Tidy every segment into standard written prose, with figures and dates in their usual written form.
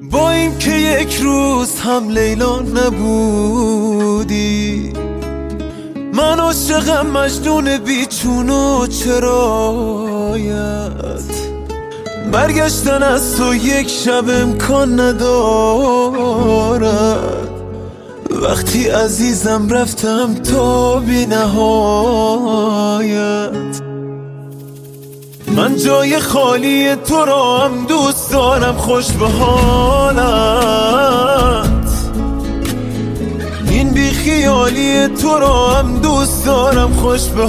با این که یک روز هم لیلا نبودی، من عاشقم مجنون بیچون و چرایت. برگشتن از تو یک شب امکان ندارد، وقتی عزیزم رفتم تا بی نهایت. من جای خالی تو را هم دوست دارم، خوش به حالت. این بی خیالی تو را هم دوست دارم، خوش به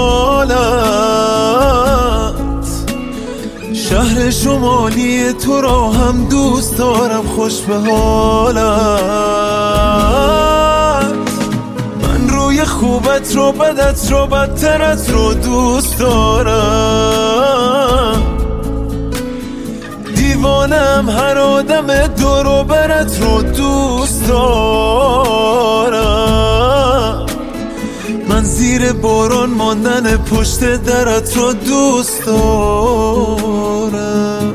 حالت. شهر شمالی تو را هم دوست دارم، خوش به حالت. من روی خوبت رو، بدت رو، بدترت رو دوست دارم. دیوانم هر آدم دور و برت رو دوست دارم. من زیر باران ماندن پشت درت رو دوست دارم.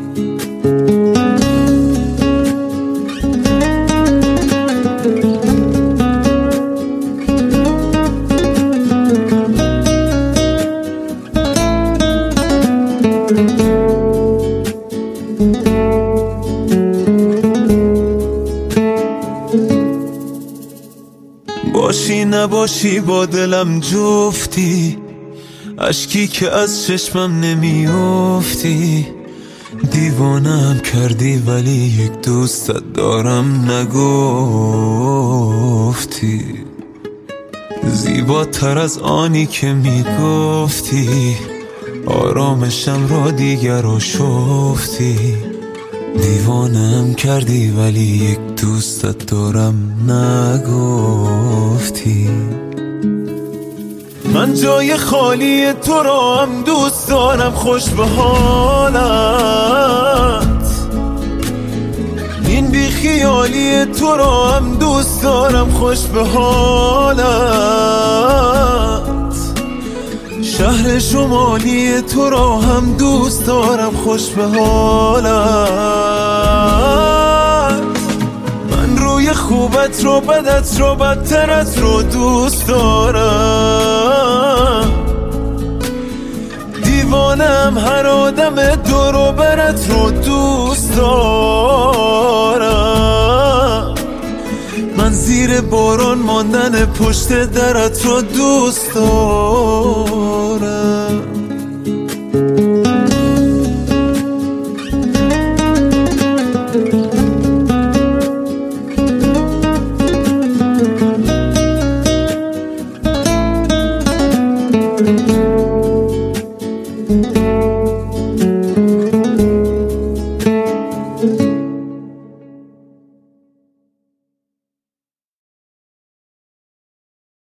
باشی نباشی با دلم جفتی، اشکی که از چشمم نمیافتی. دیوانم کردی ولی یک دوستت دارم نگفتی. زیباتر از آنی که میگفتی، آرامشم را دیگر آشفتی. دیوانم کردی ولی یک دوستت دارم نگفتی. من جای خالی تو را هم دوست دارم، خوش به حالت. این بی خیالی تو را هم دوست دارم، خوش به حالت. شهر شمالی تو را هم دوست دارم، خوش به حالت. من روی خوبت رو، بدت رو، بدترت رو دوست دارم. دیوانم هر آدم دور و برت رو دوست دارم. من زیر باران ماندن پشت درت رو دوست دارم.